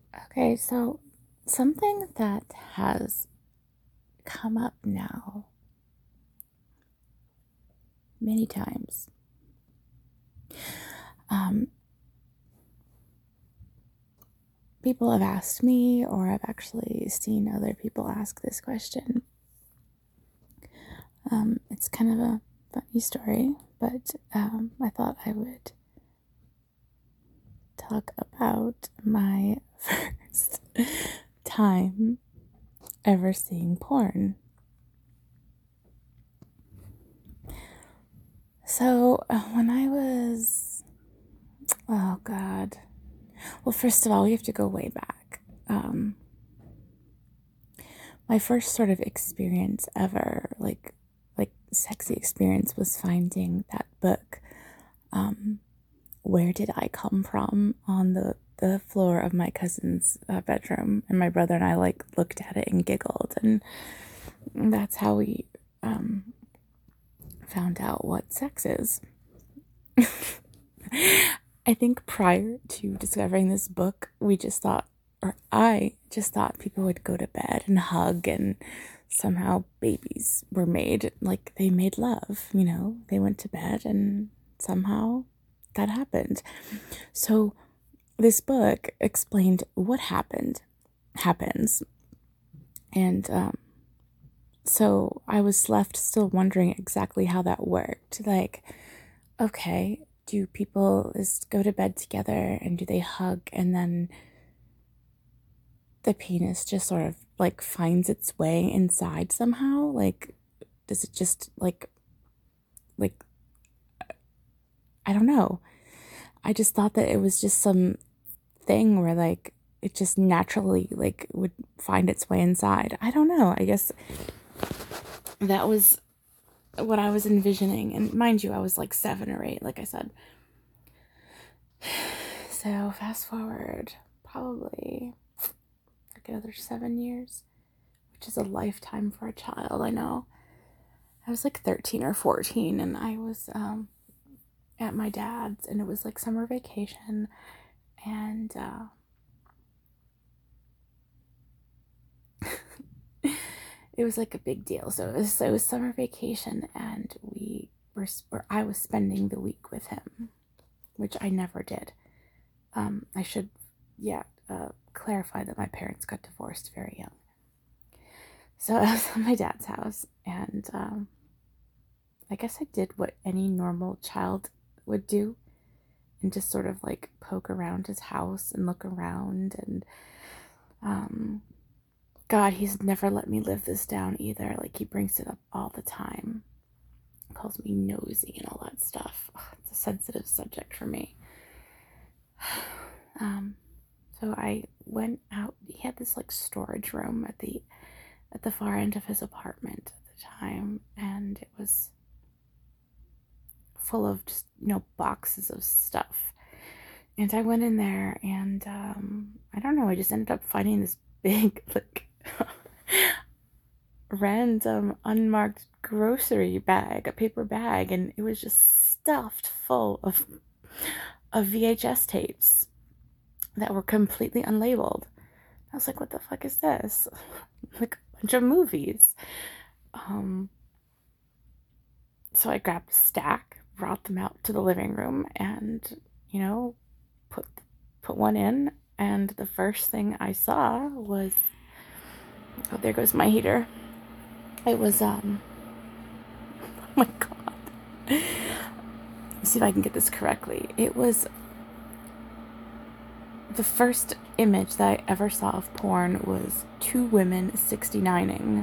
Okay, so something that has come up now many times. Um, People have asked me, or I've actually seen other people ask this question. It's kind of a funny story, but I thought I would talk about my first time ever seeing porn. So, when I was, oh God. Well, first of all, we have to go way back. My first sort of experience ever, like sexy experience, was finding that book, Where Did I Come From, on the floor of my cousin's bedroom, and my brother and I like looked at it and giggled, and that's how we found out what sex is. I think prior to discovering this book, we just thought, or I just thought, people would go to bed and hug, and somehow babies were made. Like they made love, they went to bed and somehow that happened. So this book explained what happens. And so I was left still wondering exactly how that worked. Like, okay, do people just go to bed together and do they hug, and then the penis just sort of like finds its way inside somehow? Like, does it just like I don't know. I just thought that it was just some thing where like it just naturally like would find its way inside. I don't know. I guess that was what I was envisioning. And mind you, I was like 7 or 8, like I said. So fast forward probably like another 7 years, which is a lifetime for a child. I know. I was like 13 or 14, and I was at my dad's, and it was like summer vacation, and it was like a big deal. So it was summer vacation, and or I was spending the week with him, which I never did. I should, yeah, clarify that my parents got divorced very young. So I was at my dad's house, and I guess I did what any normal child would do, and just sort of like poke around his house and look around. And um, God, he's never let me live this down either. Like, he brings it up all the time, calls me nosy and all that stuff. Ugh, it's a sensitive subject for me. Um, so I went out. He had this like storage room at the far end of his apartment at the time, and it was full of just boxes of stuff. And I went in there, and I don't know. I just ended up finding this big like random unmarked grocery bag, a paper bag, and it was just stuffed full of VHS tapes that were completely unlabeled. I was like, what the fuck is this? Like a bunch of movies. Um, so I grabbed a stack, brought them out to the living room, and put put one in. And the first thing I saw was, oh, there goes my heater. It was oh my god. Let's see if I can get this correctly. It was the first image that I ever saw of porn was two women 69ing.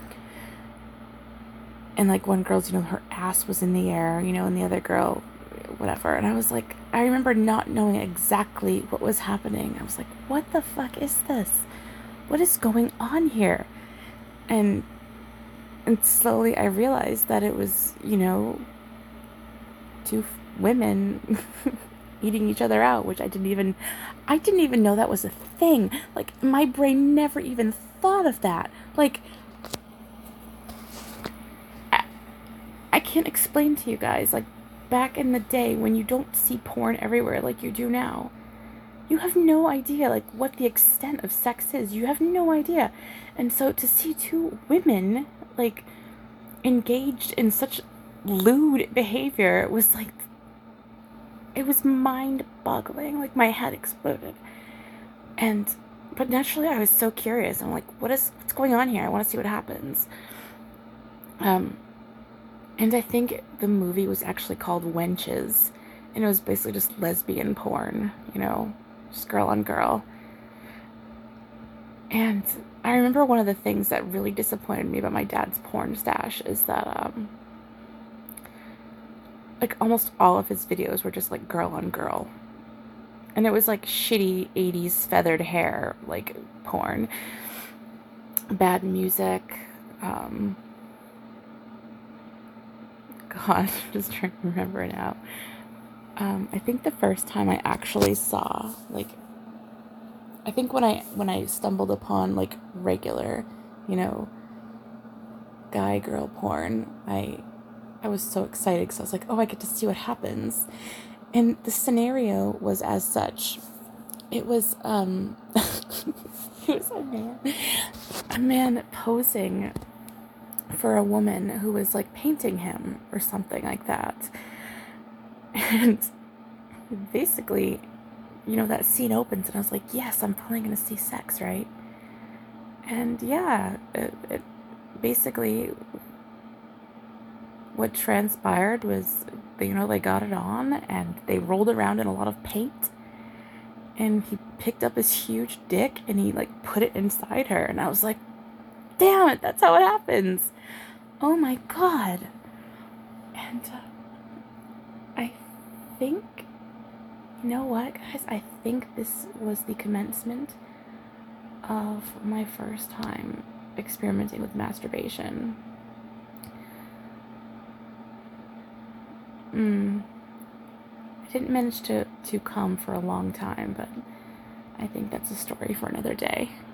And like one girl's, her ass was in the air, and the other girl, whatever. And I was like, I remember not knowing exactly what was happening. I was like, what the fuck is this? What is going on here? And slowly I realized that it was, two women eating each other out, which I didn't even know that was a thing. Like, my brain never even thought of that. Like, I can't explain to you guys, like, back in the day when you don't see porn everywhere like you do now, you have no idea, like, what the extent of sex is. You have no idea. And so to see two women, like, engaged in such lewd behavior was like, it was mind-boggling. Like, my head exploded. But naturally I was so curious. I'm like, what's going on here? I want to see what happens. And I think the movie was actually called Wenches, and it was basically just lesbian porn, just girl on girl. And I remember one of the things that really disappointed me about my dad's porn stash is that, like, almost all of his videos were just, like, girl on girl. And it was, like, shitty 80s feathered hair, like, porn. Bad music. God, just trying to remember now. I think the first time I actually saw, like, I think when I stumbled upon, like, regular, guy girl porn, I was so excited because I was like, oh, I get to see what happens. And the scenario was as such. It was it was a man posing for a woman who was, like, painting him or something like that. And basically, that scene opens and I was like, yes, I'm probably gonna see sex, right? And yeah, it basically, what transpired was, they got it on and they rolled around in a lot of paint, and he picked up his huge dick and he, like, put it inside her, and I was like, damn it, that's how it happens. Oh my god. And I think, you know what, guys, I think this was the commencement of my first time experimenting with masturbation. I didn't manage to come for a long time, but I think that's a story for another day.